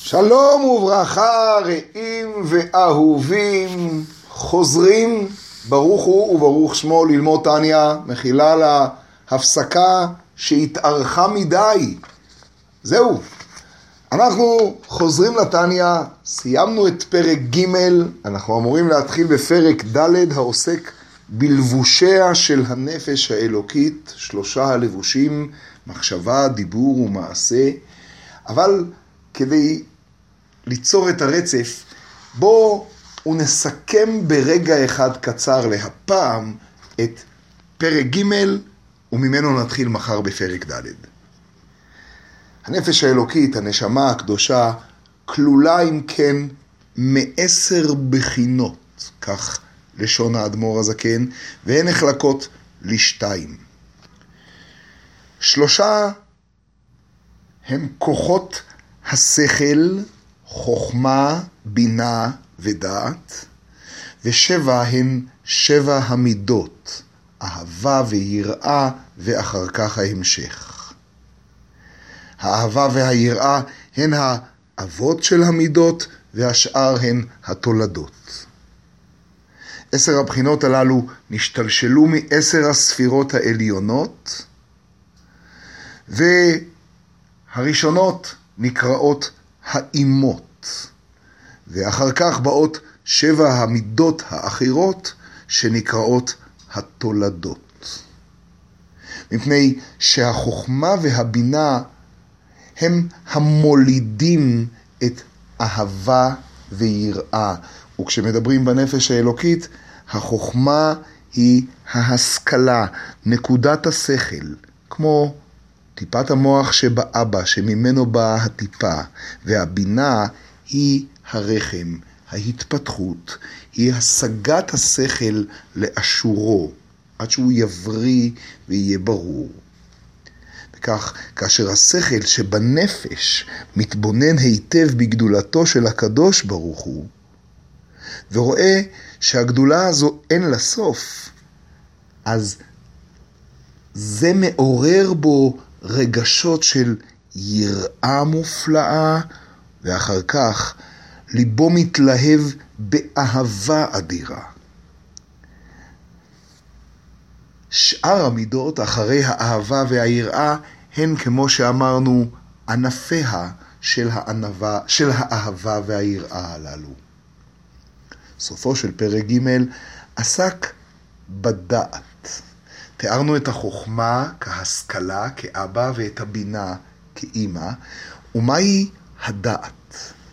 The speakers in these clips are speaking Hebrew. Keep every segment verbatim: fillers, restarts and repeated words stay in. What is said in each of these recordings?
שלום וברכה, רעים ואהובים, חוזרים ברוך הוא וברוך שמו ללמוד תניא, מחילה להפסקה שהתארכה מדי. זהו, אנחנו חוזרים לתניא, סיימנו את פרק ג', אנחנו אמורים להתחיל בפרק ד' העוסק בלבושיה של הנפש האלוקית, שלושה הלבושים, מחשבה, דיבור ומעשה. אבל כדי ליצור את הרצף, בואו ונסכם ברגע אחד קצר להפעם את פרק ג' וממנו נתחיל מחר בפרק ד'. הנפש האלוקית, הנשמה הקדושה, כלולה אם כן מעשר בחינות, כך לשון האדמו"ר הזקן, והן נחלקות לשתיים. שלושה הם כוחות השכל, חוכמה, בינה ודעת, ושבע הן שבע המידות, אהבה ויראה ואחר כך ההמשך. האהבה והיראה הן האבות של המידות והשאר הן התולדות. עשר הבחינות הללו נשתלשלו מעשר הספירות העליונות, והראשונות נקראות האימות, ואחר כך באות שבע המידות האחרות שנקראות התולדות. מפני שהחוכמה והבינה הם המולידים את אהבה ויראה, וכשמדברים בנפש האלוקית, החוכמה היא ההשכלה, נקודת השכל, כמו טיפת המוח שבאבא, שממנו באה הטיפה, והבינה היא הרחם, ההתפתחות, היא השגת השכל לאשורו, עד שהוא יבריא ויהיה ברור. וכך, כאשר השכל שבנפש מתבונן היטב בגדולתו של הקדוש ברוך הוא, ורואה שהגדולה הזו אין לה סוף, אז זה מעורר בו רגשות של יראה מופלאה, ואחר כך ליבו מתלהב באהבה אדירה. שאר המידות אחרי האהבה והיראה הן כמו שאמרנו ענפיה של הענבה, של האהבה והיראה הללו. סופו של פרק ג' עסק בדעת. תיארנו את החוכמה כהשכלה, כאבא, ואת הבינה כאמא. ומהי הדעת?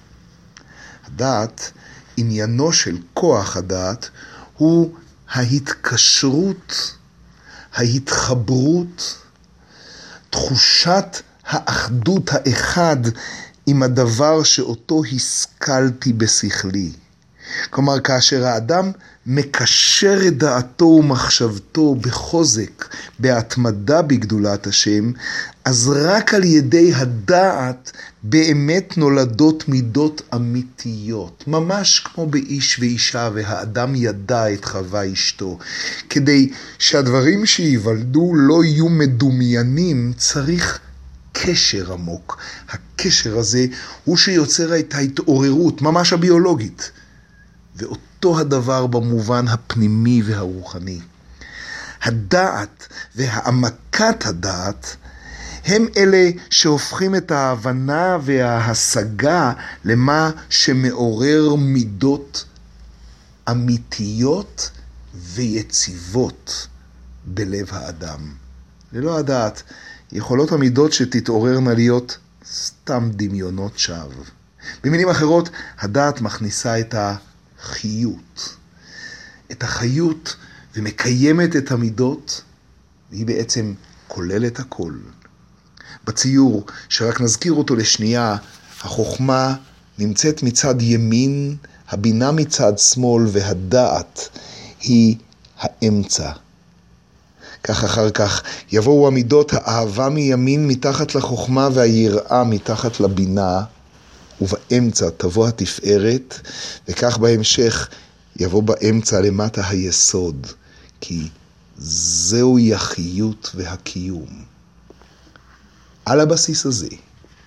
הדעת, עניינו של כוח הדעת, הוא ההתקשרות, ההתחברות, תחושת האחדות האחד עם הדבר שאותו השכלתי בשכלי. כלומר, כאשר האדם מקשר את דעתו ומחשבתו בחוזק, בהתמדה בגדולת השם, אז רק על ידי הדעת באמת נולדות מידות אמיתיות, ממש כמו באיש ואישה, והאדם ידע את חווה אשתו. כדי שהדברים שיוולדו לא יהיו מדומיינים, צריך קשר עמוק. הקשר הזה הוא שיוצר את ההתעוררות, ממש הביולוגית. ואותו הדבר במובן הפנימי והרוחני. הדעת והעמקת הדעת הם אלה שהופכים את ההבנה וההשגה למה שמעורר מידות אמיתיות ויציבות בלב האדם. ללא הדעת, יכולות המידות שתתעוררנה להיות סתם דמיונות שווא. במילים אחרות, הדעת מכניסה את החיות, את החיות ומקיימת את המידות, והיא בעצם כוללת הכל. בציור, שרק נזכיר אותו לשנייה, החוכמה נמצאת מצד ימין, הבינה מצד שמאל, והדעת היא האמצע. כך אחר כך יבואו המידות האהבה מימין מתחת לחוכמה והיראה מתחת לבינה, ובאמצע תבוא התפארת, וכך בהמשך יבוא באמצע למטה היסוד, כי זוהי החיות והקיום. על הבסיס הזה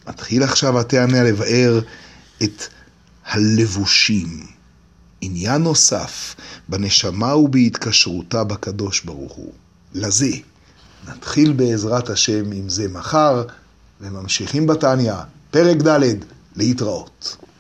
מתחיל עכשיו התנא לבאר את הלבושים. עניין נוסף בנשמה ובהתקשרותה בקדוש ברוך הוא. לזה נתחיל בעזרת השם עם זה מחר, וממשיכים בתניא, פרק ד' להתראות.